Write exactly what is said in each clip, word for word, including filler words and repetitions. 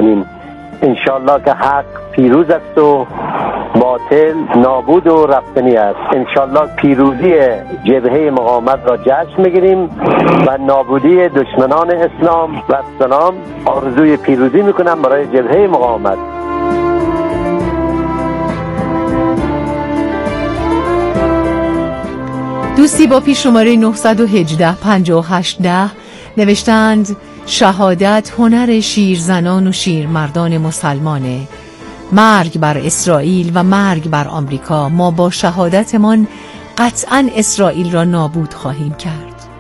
کنیم. انشالله که حق پیروز است و باطل نابود و رفتنی است. انشالله پیروزی جبهه مقاومت را جشن میگیریم و نابودی دشمنان اسلام و سلام. آرزوی پیروزی میکنم برای جبهه مقاومت. دوستی با پیش شماره نه یک هشت پنجاه و هشت ده نوشتند شهادت هنر شیرزنان و شیرمردان مسلمانه. مرگ بر اسرائیل و مرگ بر آمریکا. ما با شهادتمان قطعاً اسرائیل را نابود خواهیم کرد.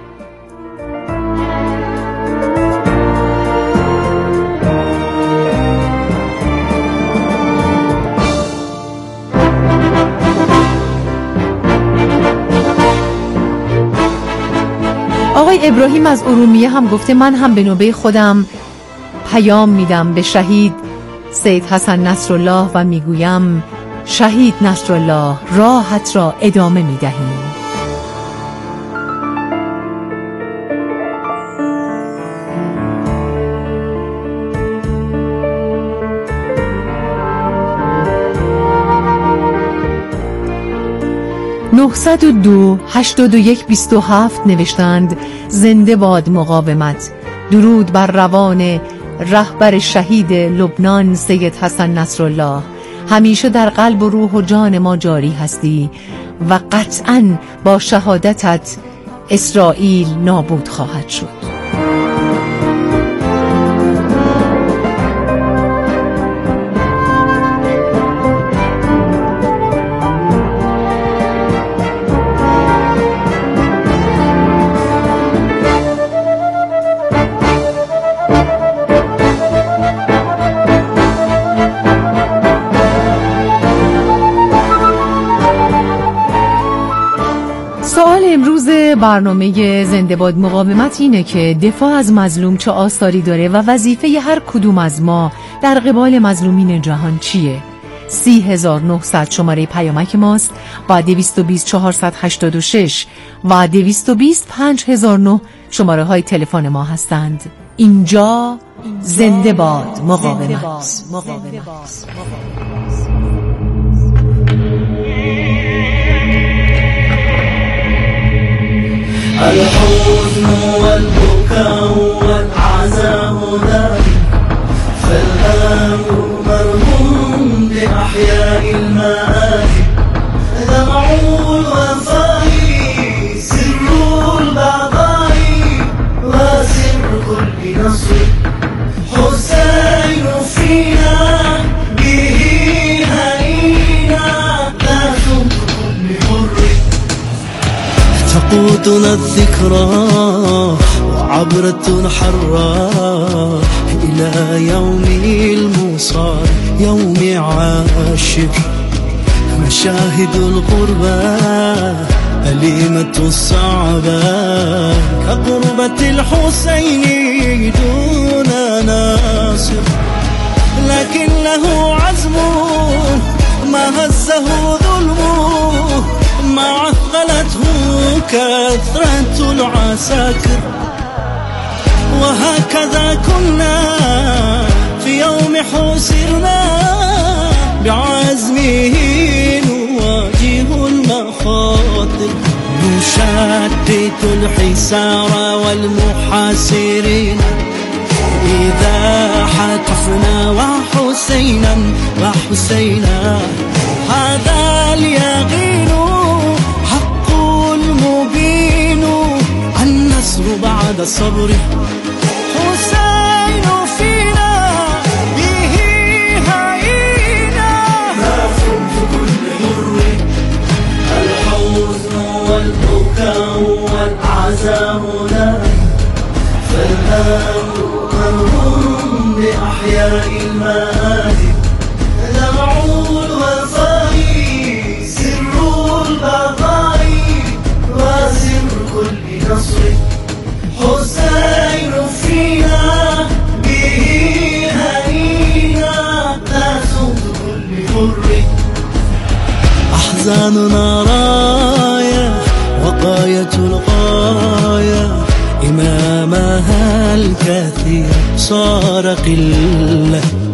آقای ابراهیم از ارومیه هم گفته من هم به نوبه خودم پیام میدم به شهید سید حسن نصرالله و میگویم شهید نصرالله راحت را ادامه میدهیم. نهصد و دو هشتاد و یک بیست و هفت نوشتند زنده باد مقاومت. درود بر روان رهبر شهید لبنان سید حسن نصرالله. همیشه در قلب و روح و جان ما جاری هستی و قطعاً با شهادتت اسرائیل نابود خواهد شد. برنامه زنده باد مقاومت اینه که دفاع از مظلوم چه آثاری داره و وظیفه هر کدوم از ما در قبال مظلومین جهان چیه. سی هزار و نهصد شماره پیامک ماست و دویست و بیست چهارصد و هشتاد و شش و دویست و بیست پنج هزار و نه شماره های تلفن ما هستند. اینجا زنده باد مقاومت. الحزن والبكاء والعزاء ذلك فالأمر مرهون بأحياء المآتي دمع الوفاء سر البعضاء وسر كل نصر حسين فينا به هنينا لا تنطق بحر تقودنا الذكرى وعبرة حراء إلى يوم المصار يوم عاشر. مشاهد القربى أليمة الصعبة كقربة الحسين دون ناصر، لكن له عزم ما هزه ظلمه ما عثلته كثرة العساكر. وهكذا كنا في يوم حسرنا بعزمه نواجه المخاطر. نشتت الحسار والمحاصرين إذا حتفنا وحسينا وحسينا. هذا اليقين حق المبين النصر بعد الصبر. حسين فينا به هينا ما فهمت كل مر. الحزن والبكاء والعزاء لا فالأمر مرهون بأحياء المآتي دمع الوفاء سر البقاء وسر كل نصر. حسين فينا به هنينا لا صوت كل حر. أحزاننا راية وقاية الغاية إمامها الكثير صار قلة.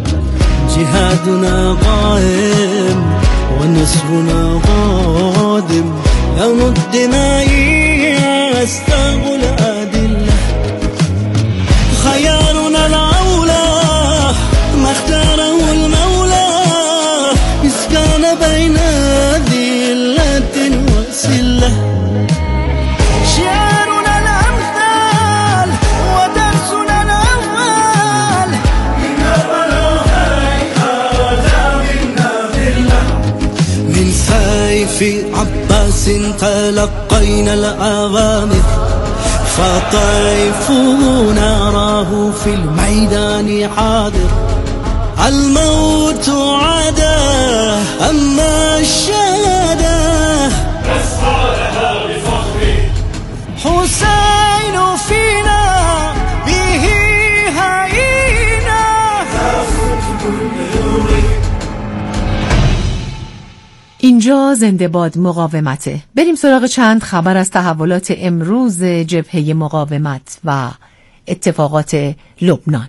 جهادنا قائم ونصرنا قادم يوم الدماء يستغل أدلة خيارنا الأولى ما اختاره المولى إسكان بين ذلة وسلة شعارنا الأمثال ودرسنا الأول من سيف عباس تلقينا الأوامر فطيف نراه في الميدان حاضر الموت عدا أما الشهادة نسعى لها بفخر حسين فينا به هينا اینجا زنده باد مقاومته. بریم سراغ چند خبر از تحولات امروز جبهه مقاومت و اتفاقات لبنان.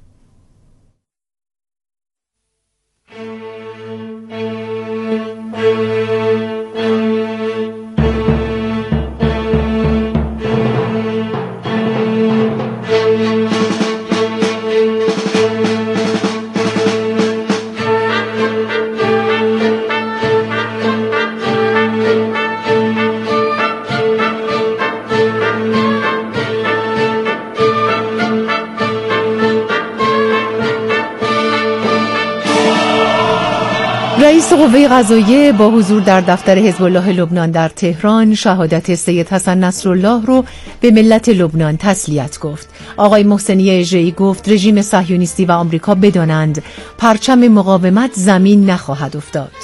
رئیس قوه قضاییه با حضور در دفتر حزب الله لبنان در تهران شهادت سید حسن نصرالله رو به ملت لبنان تسلیت گفت. آقای محسنی اژه‌ای گفت رژیم صهیونیستی و آمریکا بدانند پرچم مقاومت زمین نخواهد افتاد.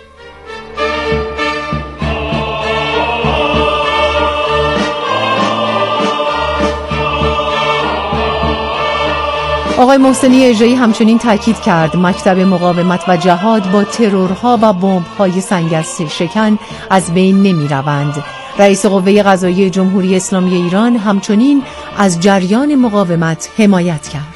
آقای محسنی اژه‌ای همچنین تاکید کرد مکتب مقاومت و جهاد با ترورها و بمب‌های سنگر شکن از بین نمی‌روند. رئیس قوه قضاییه جمهوری اسلامی ایران همچنین از جریان مقاومت حمایت کرد.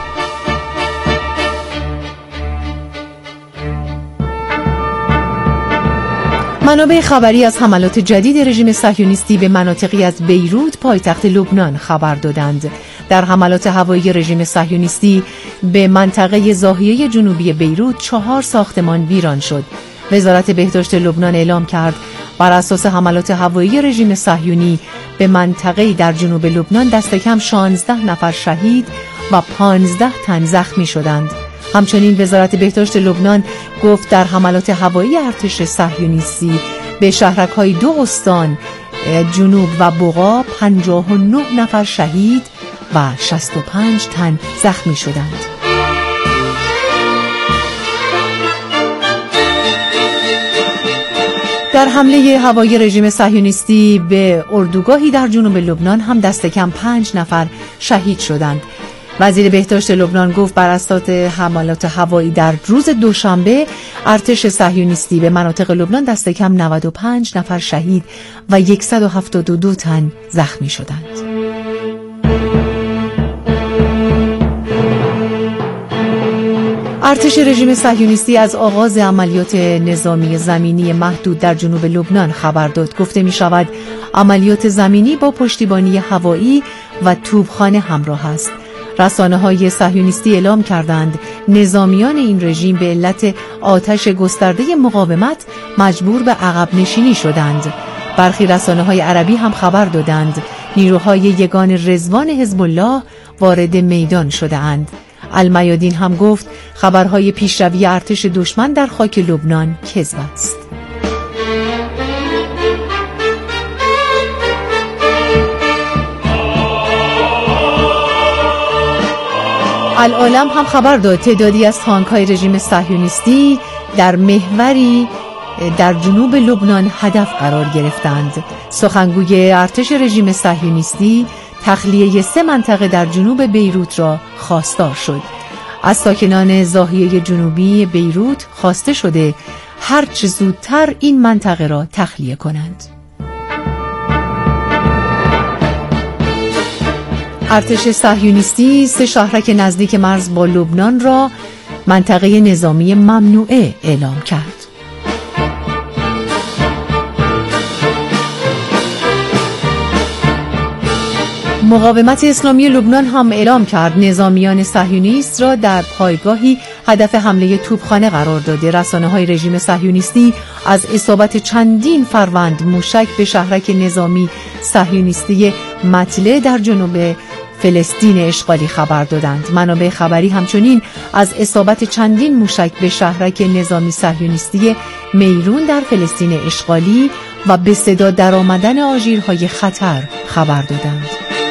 منابع خبری از حملات جدید رژیم صهیونیستی به مناطقی از بیروت پایتخت لبنان خبر دادند. در حملات هوایی رژیم صهیونیستی به منطقه ضاحیه جنوبی بیروت چهار ساختمان ویران شد. وزارت بهداشت لبنان اعلام کرد بر اساس حملات هوایی رژیم صهیونی به منطقه‌ای در جنوب لبنان دست کم شانزده نفر شهید و پانزده تن زخمی شدند. همچنین وزارت بهداشت لبنان گفت در حملات هوایی ارتش صهیونیستی به شهرک‌های دو استان جنوب و بقا پنجاه و نه نفر شهید و شصت و پنج تن زخمی شدند. در حمله هوایی رژیم صهیونیستی به اردوگاهی در جنوب لبنان هم دست کم پنج نفر شهید شدند. وزیر بهداشت لبنان گفت بر اساس حملات هوایی در روز دوشنبه ارتش صهیونیستی به مناطق لبنان دست کم نود و پنج نفر شهید و صد و هفتاد و دو تن زخمی شدند. ارتش رژیم صهیونیستی از آغاز عملیات نظامی زمینی محدود در جنوب لبنان خبر داد. گفته می شود عملیات زمینی با پشتیبانی هوایی و توپخانه همراه است. رسانه‌های صهیونیستی اعلام کردند نظامیان این رژیم به علت آتش گسترده مقاومت مجبور به عقب نشینی شدند. برخی رسانه‌های عربی هم خبر دادند نیروهای یگان رضوان حزب الله وارد میدان شده‌اند. المیادین هم گفت خبرهای پیشروی ارتش دشمن در خاک لبنان کذب است. العالم هم خبر داد تعدادی از تانک‌های رژیم صهیونیستی در محوری در جنوب لبنان هدف قرار گرفتند. سخنگوی ارتش رژیم صهیونیستی تخلیه سه منطقه در جنوب بیروت را خواستار شد. از ساکنان ضاحیه جنوبی بیروت خواسته شده هر چه زودتر این منطقه را تخلیه کنند. ارتش صهیونیستی سه شهرک نزدیک مرز با لبنان را منطقه نظامی ممنوعه اعلام کرد. مقاومت اسلامی لبنان هم اعلام کرد نظامیان صهیونیست را در پایگاهی هدف حمله توپخانه قرار داده. رسانه‌های رژیم صهیونیستی از اصابت چندین فروند موشک به شهرک نظامی صهیونیستی مطلع در جنوب فلسطین اشغالی خبر دادند. منابع خبری همچنین از اصابت چندین موشک به شهرک نظامی صهیونیستی میرون در فلسطین اشغالی و به صدا درآمدن آژیرهای خطر خبر دادند.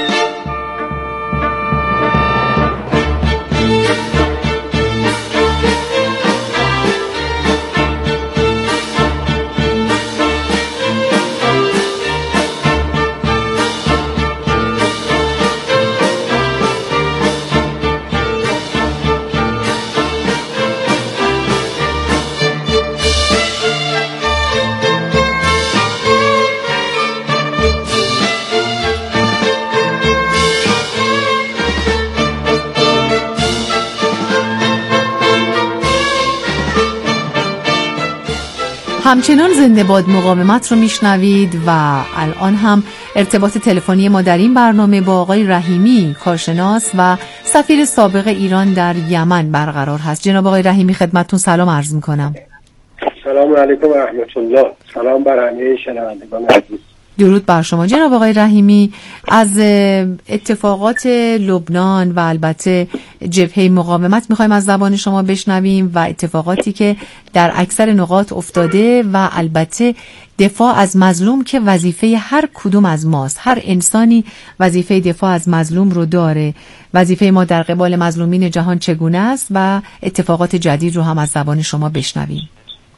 همچنان زنده باد مقاومت رو میشنوید و الان هم ارتباط تلفنی ما در این برنامه با آقای رحیمی کارشناس و سفیر سابق ایران در یمن برقرار هست. جناب آقای رحیمی خدمتتون سلام عرض میکنم. سلام علیکم و رحمت الله. سلام بر همه شنوندگان عزیز. درود بر شما جناب آقای رحیمی. از اتفاقات لبنان و البته جبهه مقاومت میخوایم از زبان شما بشنویم و اتفاقاتی که در اکثر نقاط افتاده و البته دفاع از مظلوم که وظیفه هر کدوم از ماست. هر انسانی وظیفه دفاع از مظلوم رو داره. وظیفه ما در قبال مظلومین جهان چگونه است و اتفاقات جدید رو هم از زبان شما بشنویم.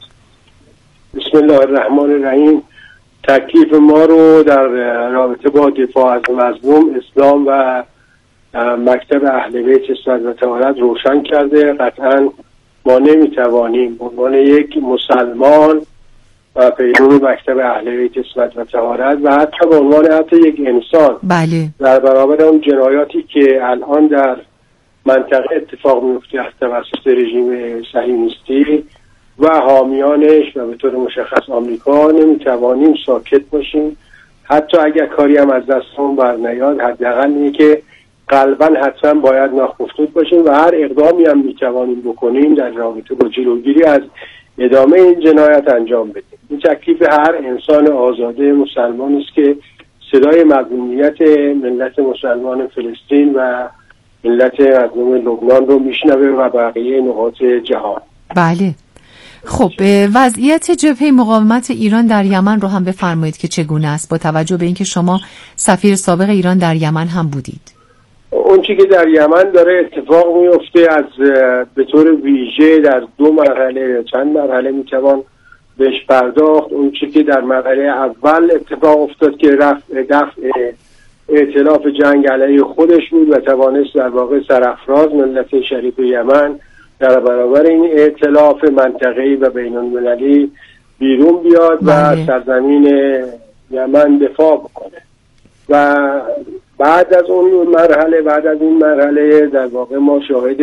بسم الله الرحمن الرحیم. تکلیف ما رو در رابطه با دفاع از مظلوم اسلام و مکتب اهل بیت عصمت و طهارت روشن کرده. قطعا ما نمیتوانیم به عنوان یک مسلمان و پیرو مکتب اهل بیت عصمت و طهارت و حتی به عنوان حتی یک انسان بله. در برابر اون جنایاتی که الان در منطقه اتفاق میفته از توسط رژیم صهیونیستی و حامیانش و به طور مشخص آمریکا نمیتوانیم ساکت باشیم. حتی اگر کاری هم از دستمون بر نیاد حداقل اینه که قلباً حتما باید ناخفتود باشیم و هر اقدامی هم میتوانیم بکنیم در رابطه با جلوگیری از ادامه این جنایت انجام بدیم. این تکلیف هر انسان آزاده مسلمانی است که صدای مظلومیت ملت مسلمان فلسطین و ملت مظلوم لبنان رو میشنوه و بقیه نقاط جهان. بله. خب وضعیت جبهه مقاومت ایران در یمن رو هم بفرمایید که چگونه است با توجه به اینکه شما سفیر سابق ایران در یمن هم بودید. اون چیزی که در یمن داره اتفاق میفته از به طور ویژه در دو مرحله چند مرحله میتوان بهش پرداخت. اون چیزی که در مرحله اول اتفاق افتاد که رفع دفع ائتلاف جنگ علیه خودش بود و توانست در واقع سرافراز ملت شریف یمن در برابر این ائتلاف منطقه‌ای و بین‌المللی بیرون بیاد و سرزمین یمن دفاع بکنه. و بعد از اون مرحله بعد از این مرحله در واقع ما شاهد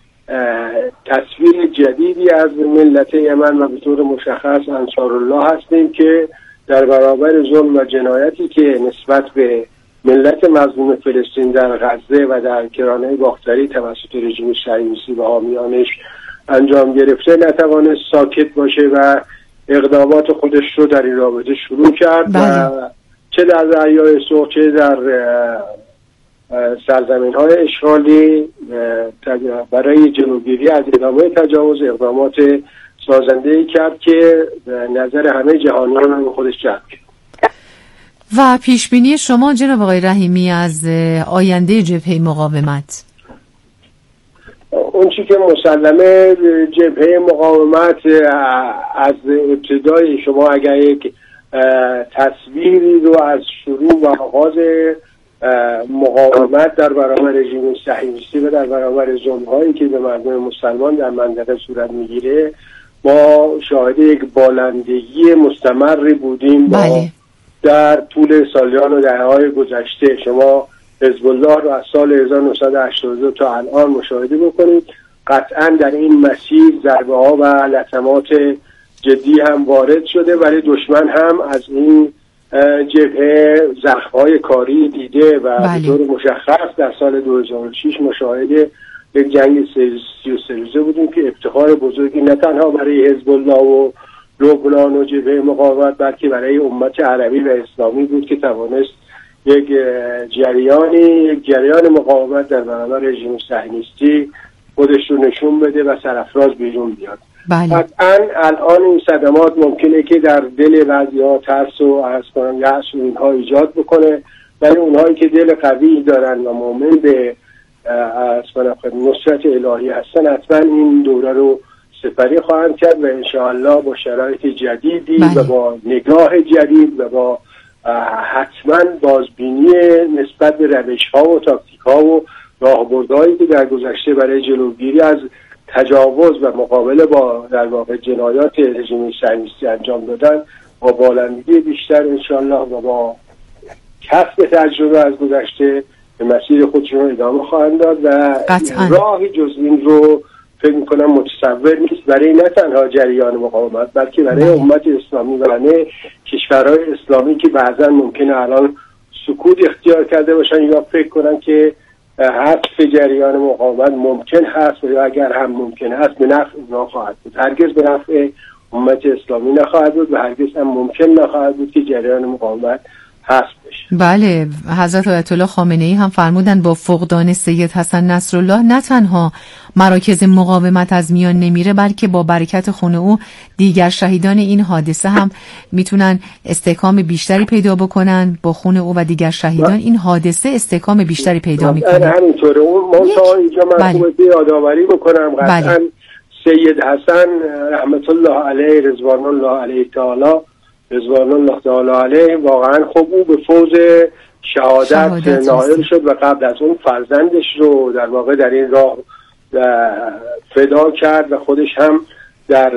تصویر جدیدی از ملت یمن و به طور مشخص انصارالله هستیم که در برابر ظلم و جنایتی که نسبت به ملت مظلوم فلسطین در غزه و در کرانه باختری توسط رژیم صهیونیستی و حامیانش انجام گرفته نتوانست ساکت باشه و اقدامات خودش رو در این رابطه شروع کرد. بله. و چه در دریای سرخ چه در سرزمین‌های اشغالی برای جلوگیری از ادامه تجاوز اقدامات سازنده‌ای کرد که نظر همه جهانیان رو خودش جلب کرد. و پیشبینی شما جناب آقای رحیمی از آینده جبهه مقاومت؟ اون چی که مسلمه جبهه مقاومت از ابتدای شما اگر یک تصویری رو از شروع و آغاز مقاومت در برابر رژیم صهیونیستی و در برابر ظلم‌هایی که به مردم مسلمان در منطقه صورت میگیره ما شاهد یک بالندگی مستمری بودیم. بله. در طول سالیان و دهه‌های گذشته شما حزب الله رو از سال هزار و نهصد و هشتاد و دو تا الان مشاهده بکنید. قطعا در این مسیر ضربه ها و لطمات جدی هم وارد شده، ولی دشمن هم از این جبهه زخم‌های کاری دیده و به طور مشخص در سال دو هزار و شش مشاهده یک جنگ سی و سه روزه بودیم که افتخار بزرگی نه تنها برای حزب الله و لبنان و جبهه مقاومت بلکه برای امت عربی و اسلامی بود که توانست یک جریانی یک جریان مقاومت در برابر رژیم صهیونیستی خودش رو نشون بده و سرافراز بیرون بیاد. بله. قطعاً الان این صدمات ممکنه که در دل بعضی‌ها ترس و عرض کنم یأس و اینها ایجاد بکنه، ولی اونهایی که دل قوی دارن و مؤمن به عرض کنم نصرت الهی هستن حتما این دوره رو سپری خواهند کرد و انشاءالله با شرایط جدیدی بله. و با نگاه جدید و با حتما بازبینی نسبت به روش‌ها و تاکتیک‌ها و راهبردهایی که در گذشته برای جلوگیری از تجاوز و مقابله با در واقع جنایات رژیم صهیونیستی انجام دادن با بالندگی بیشتر انشاءالله و با کسب تجربه از گذشته به مسیر خودشون ادامه خواهند داد و راهی جز این رو فکر میکنم متصور نیست برای نه تنها جریان مقاومت بلکه برای امت اسلامی و برای کشورهای اسلامی که بعضا ممکنه الان سکوت اختیار کرده باشن یا فکر کنن که حذف جریان مقاومت ممکن هست و یا اگر هم ممکن هست به نفع اونا خواهد بود. هرگز به نفع امت اسلامی نخواهد بود و هرگز هم ممکن نخواهد بود که جریان مقاومت حذف بشه. بله، حضرت آیت الله خامنه ای هم فرمودن با فقدان سید حسن نصرالله نه تنها مراکز مقاومت از میان نمیره بلکه با برکت خون او دیگر شهیدان این حادثه هم میتونن استحکام بیشتری پیدا بکنن. با خون او و دیگر شهیدان این حادثه استحکام بیشتری پیدا میکنه. همینطوره. اون منطقه اینجا من بله. خوبه یادآوری بکنم قطعا بله. سید حسن رحمت الله علیه رضوان الله علیه تعالی رضوان الله تعالی علیه واقعا خب او به فوز شهادت, شهادت نائل شد و قبل از اون فرزندش رو در واقع در این راه فدا کرد و خودش هم در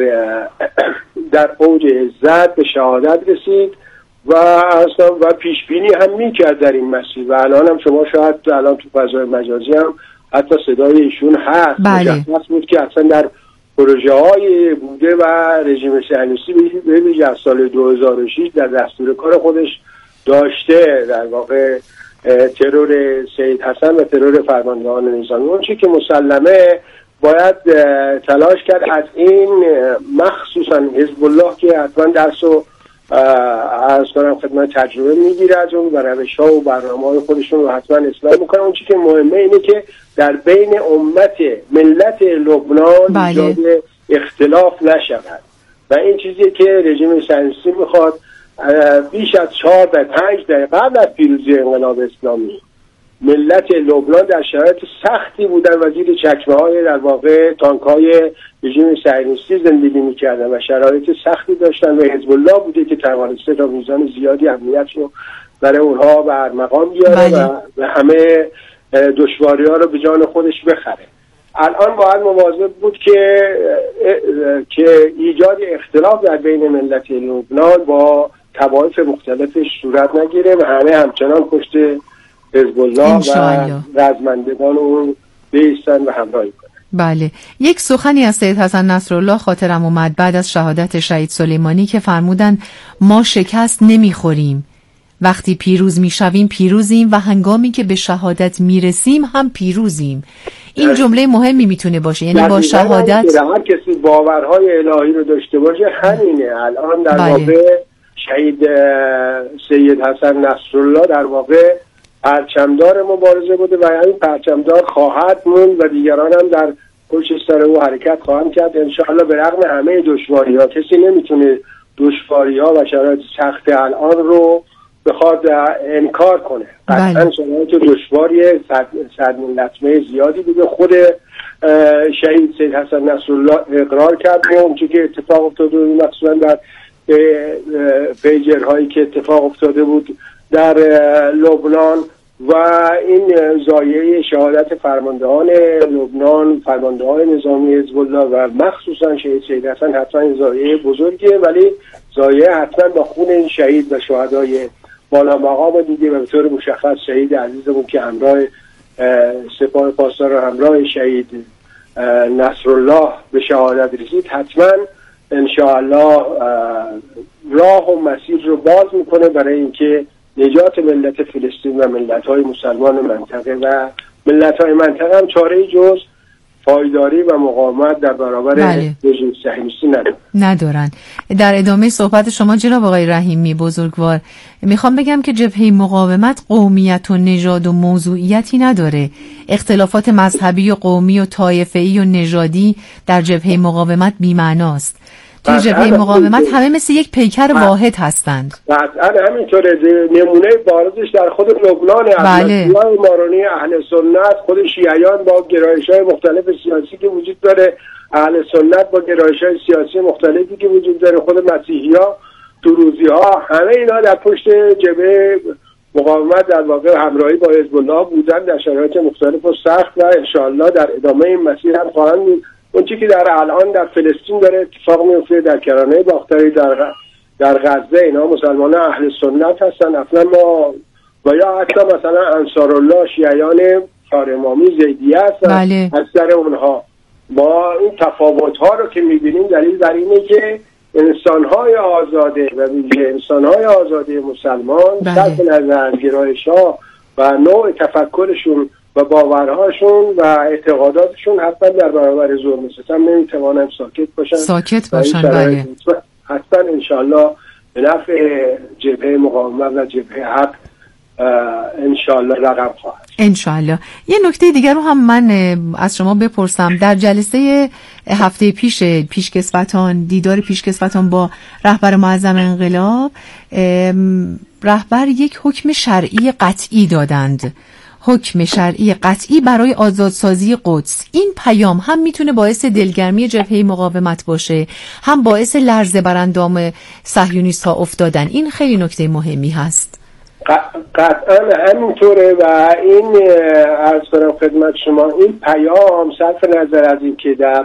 در اوج عزت به شهادت رسید و اصلا و پیش بینی هم میکرد در این مسیر و الان هم شما شاید الان تو فضای مجازی هم حتی صدای ایشون هست. بله. مشخص بود که اصلا در پروژه های بوده و رژیم صهیونیستی به ویژه از سال دو هزار و شش در دستور کار خودش داشته در واقع ترور سید حسن و ترور فرماندهان نظامی. اون چی که مسلمه باید تلاش کرد از این مخصوصا حزب الله که حتما درس و از کنم خدمت تجربه میگیره از اون و روش ها و برنامه های خودشون رو حتما اصلاح میکنه. اون چی که مهمه اینه که در بین امت ملت لبنان ایجاد اختلاف نشود و این چیزی که رژیم صهیونیستی میخواد بیش از چهار تا پنج دقیقه قبل از پیروزی انقلاب اسلامی ملت لبنان در شرایط سختی بودن و زیر چکمه های در واقع تانک های رژیم صهیونیستی زندگی میکردن و شرایط سختی داشتن و حزب الله بوده که توانسته تا میزان زیادی امنیت رو برای اونها بر مقام بیاره و, و همه دشواری ها رو به جان خودش بخره. الان باید مواظب بود که که ایجاد اختلاف در بین ملت لبنان با طوایف مختلفش صورت نگیره و همه همچنان پشت حزب الله و رزمندگان اون بیستن و همراهی کنن. بله، یک سخنی از سید حسن نصرالله خاطرم اومد بعد از شهادت شهید سلیمانی که فرمودن ما شکست نمیخوریم، وقتی پیروز میشویم پیروزیم و هنگامی که به شهادت میرسیم هم پیروزیم. این جمله مهمی میتونه باشه، یعنی با شهادت هر کسی باورهای الهی رو داشته باشه همینه. الان در بله. واقع شهید سید حسن نصرالله در واقع پرچمدار مبارزه بوده و این پرچمدار خواهد موند و دیگران هم در پشت سر او حرکت خواهند کرد انشاءالله به رغم همه دشواری ها. کسی نمیتونه دشواری ها و شرایط سخت الان رو بخواد انکار کنه. قطعا شرایط دشواری صد لطمه زیادی بوده. خود شهید سید حسن نصرالله اقرار کرد و اون چی که اتفاق افتاده بود مخصوصا در پیجرهایی که اتفاق افتاده بود در لبنان و این ضایعه شهادت فرماندهان لبنان، فرماندهان نظامی حزب الله و مخصوصا شهید سید حسن حتما این ضایعه بزرگیه، ولی ضایعه حتما با خون این شهید و شهدای بالا مقام دیگه و به طور مشخص شهید عزیزمون که همراه سپاه پاسدار و همراه شهید نصرالله به شهادت رسید، حتما انشاءالله راه و مسیر رو باز میکنه برای اینکه نجات ملت فلسطین و ملت‌های مسلمان منطقه و ملت‌های منطقه هم چاره جز پایداری و مقاومت در برابر رژیم صهیونیستی ندارن. ندارن. در ادامه صحبت شما جناب آقای رحیمی بزرگوار، میخوام بگم که جبهه مقاومت قومیت و نژاد و موضوعیتی نداره. اختلافات مذهبی و قومی و طایفه‌ای و نژادی در جبهه مقاومت بی‌معناست. توی جبهه مقاومت همه مثل یک پیکر واحد هستند. قطعا همینطوره. نمونه بارزش در خود لبنان، بله. مارونی اهل سنت، خود شیعیان با گرایش‌های مختلف سیاسی که وجود داره، اهل سنت با گرایش‌های سیاسی مختلفی که وجود داره، خود مسیحی‌ها، دروزی‌ها، همه اینا در پشت جبهه مقاومت در واقع همراهی با حزب الله بودن در شرایط مختلف و سخت و انشاءالله در ادامه این مسیر هم خواهند بود. اون چیزی که در الان در فلسطین داره اتفاق میفته، در کرانه باختری، در در غزه، اینا مسلمان اهل سنت هستن اصلا ما و یا حتی مثلا انصارالله شیعیان امامی زیدیه هستن. بله. از سر اونها ما این تفاوت ها رو که میبینیم دلیل بر اینه که انسان‌های آزاده و ویژه انسان‌های آزاده مسلمان صرف نظر از گرایش‌ها و نوع تفکرشون و باورهاشون و اعتقاداتشون حتما در برابر ظلم و ستم نمیتوانن ساکت باشن ساکت باشن بله. حتما انشالله به نفع جبهه مقاومت و جبهه حق انشالله رقم خواهد. انشالله. یه نکته دیگر رو هم من از شما بپرسم. در جلسه هفته پیش پیشکسوتان، دیدار پیشکسوتان با رهبر معظم انقلاب، رهبر یک حکم شرعی قطعی دادند، حکم شرعی قطعی برای آزادسازی قدس. این پیام هم میتونه باعث دلگرمی جبهه مقاومت باشه، هم باعث لرزه بر اندام صهیونیست‌ها افتادن. این خیلی نکته مهمی هست. قطعا همینطوره و این عرض کنم خدمت شما، این پیام صرف نظر از این که در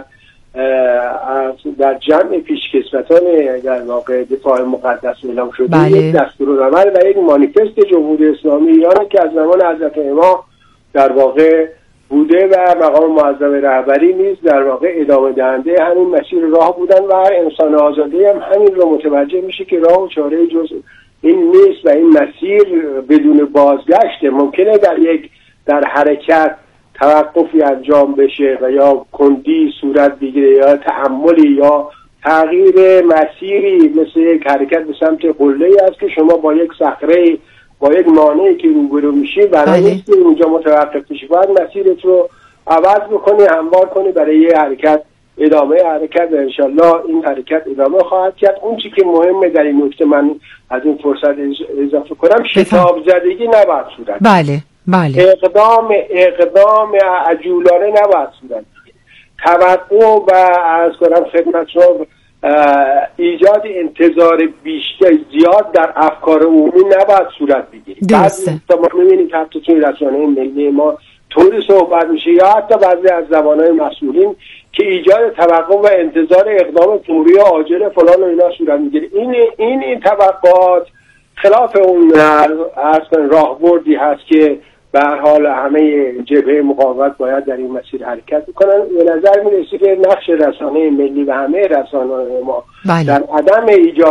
در جمع پیشکسوتان در واقع دفاع مقدس اعلام شده، بله. یک دستورالعمل و یک مانیفست جمهوری اسلامی ایران که از زمان حضرت امام در واقع بوده و مقام معظم رهبری نیز در واقع ادامه دهنده همین مسیر راه بودن و هر انسان آزاده هم همین رو متوجه میشه که راه و چاره جز این نیست و این مسیر بدون بازگشت. ممکنه در یک در حرکت توقفی انجام بشه و یا کندی صورت بگیره یا تحملی یا تغییر مسیری مثل یک حرکت به سمت قله‌ای است که شما با یک صخره با یک مانعی که روبرو میشی برای نیست اونجا متوقف میشی، باید مسیرت رو عوض بکنی، هموار کنی برای یه حرکت ادامه حرکت و انشالله این حرکت ادامه خواهد کرد. اون چی که مهمه در این نکته من از این فرصت اضافه کنم، شتاب زدگی نباید صورت. بله بله. اقدام اقدام عجولانه نباید صورت. توقع و از کنم خدمت شما ایجاد انتظار بیشتر زیاد در افکار عمومی نباید صورت بگیرید. درسته. بعضی ما می‌بینید حتی توی رسانه ملی ما طوری صحبت میشه یا حتی بعضی از زبان‌های مسئولین که ایجاد توقع و انتظار اقدام فوری و عاجل فلان و اینا صورت میگیره. این این این توقعات خلاف اون اصلا راهبردی هست که به هر حال همه جبهه مقاومت باید در این مسیر حرکت بکنن. به نظر میرسه که نقش رسانه ملی و همه رسانه ما بله. در عدم ایجاد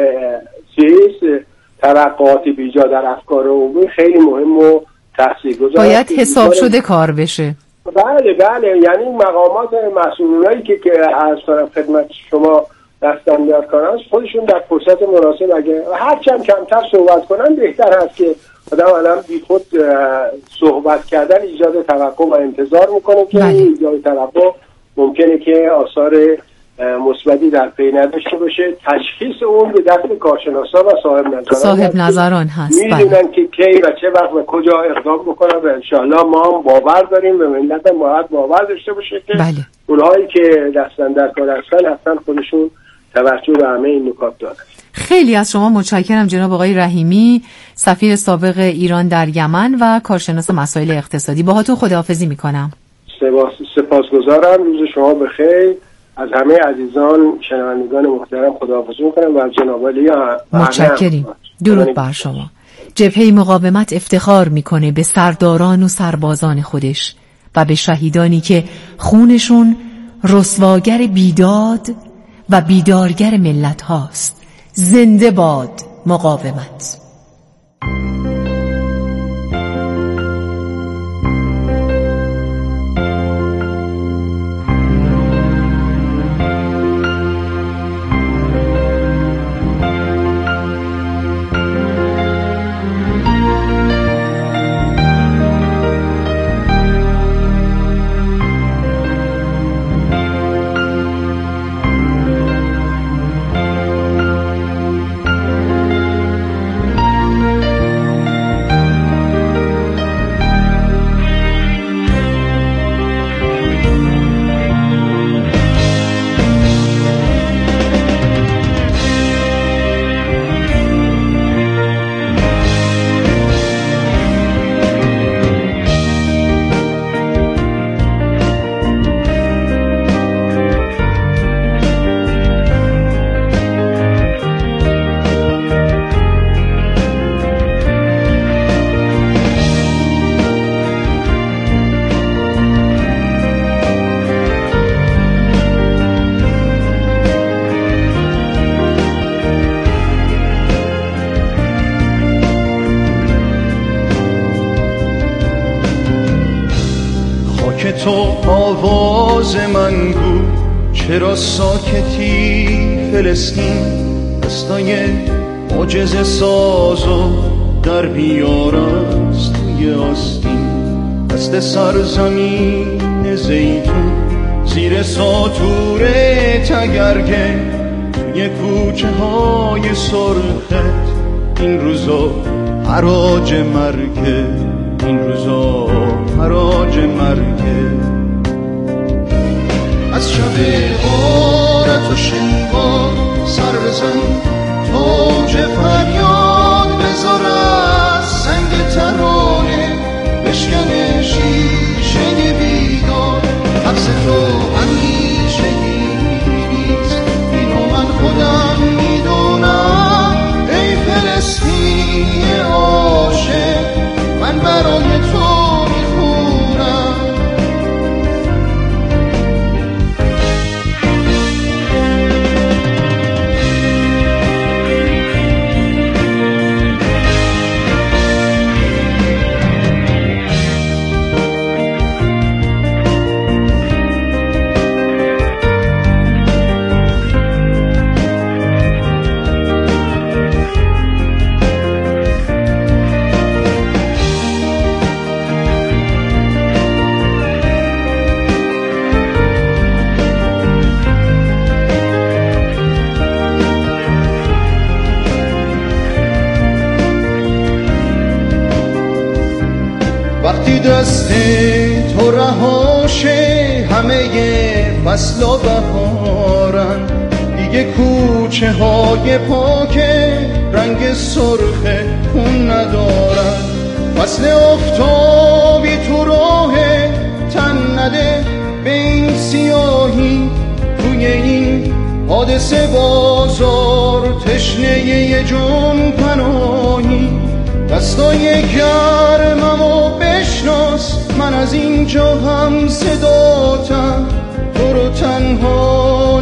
سیاس توقعات بیجا در افکار عمومی خیلی مهم و تاثیرگذار باید حساب شده کار بشه. بله بله، یعنی مقامات مسئولینایی که که از طرف خدمت شما دستن در کار هست خودشون در فرصت مناسب اگه هرچند کمتر صحبت کنن بهتر هست که آدم الان بی خود صحبت کردن ایجاد توقع و انتظار میکنه که بله. ایجاد توقع ممکنه که آثار مثبتی در پی نداشته باشه. تشخیص اون به دست کارشناسا و صاحب نظران صاحب نظران هست. میدونن بله. که کی و چه وقت و کجا اقدام بکنن و انشاءالله ما هم باور داریم و ملت هم باید باور داشته باشه که بله. اونهایی که دستن در کار هستن حتما خودشون توجه به همه این نکات دارن. خیلی از شما متشکرم جناب آقای رحیمی، سفیر سابق ایران در یمن و کارشناس مسائل اقتصادی. باهاتون خداحافظی میکنم. سپاسگزارم. روز شما بخیر. از همه عزیزان شنوندگان محترم خداحافظی میکنم و از جناب علی متشکریم. درود بر شما. جبهه مقاومت افتخار میکنه به سرداران و سربازان خودش. و به شهیدانی که خونشون رسواگر بیداد و بیدارگر ملت هاست. زنده باد مقاومت. تو آواز من گو، چرا ساکتی فلسطین؟ دستای معجزه سازو در بیار از توی آستین. دست سرزمین زیتون زیر ساطور تگرگه، توی کوچه های سرخت این روزا حراج مرگه، این روزا حراج مرگه. از شب غارت و شنوا سر بزن، توج فریاد بذار از سنگ ترانه، بشکنه شیشه بیدار. حبس تو همیشه نیست، اینو من خودم میدونم. ای فلسطینی عاشق، من برای تو میخونم. وقتی دست تو رهاشه، همه فصلا بهارن دیگه. کوچه های پاکه رنگ سرخ خون ندارن. فصل آفتابی تو راه تن نده به این سیاهی. توی این حادثه بازار تشنه یه جون پناهی. دستای گرمم و بشناس، من از اینجا هم صداتم. تو رو تنها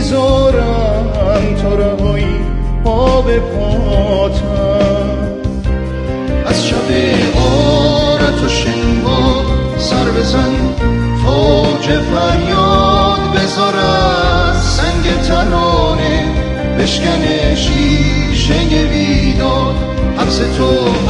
نمیذارم تا رهایی پا به پاتم. از شب غارت و شنوا سر بزن، توج فریاد بذار از سنگ ترانه، بشکنه شیشه بیداد. حبس تو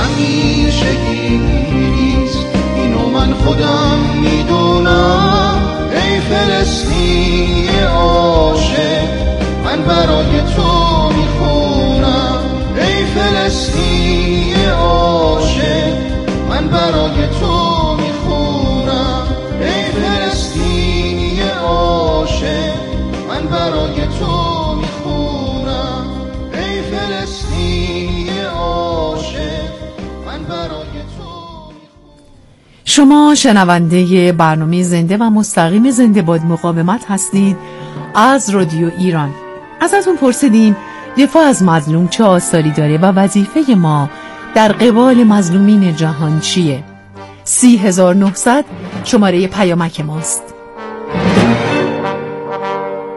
همیشگی نیست، اینو من خودم میدونم. ای فلسطینی عاشق، من برای تو میخونم. ای فلسطینی عاشق، من برای تو میخونم. ای فلسطینی عاشق، من برای تو میخونم. ای فلسطینی عاشق، من برای تو. شما شنونده برنامه زنده و مستقیم زنده باد مقاومت هستید از رادیو ایران. ازتون پرسیدیم دفاع از مظلوم چه آثاری داره و وظیفه ما در قبال مظلومین جهان چیه؟ سی هزار و نهصد شماره پیامک ماست.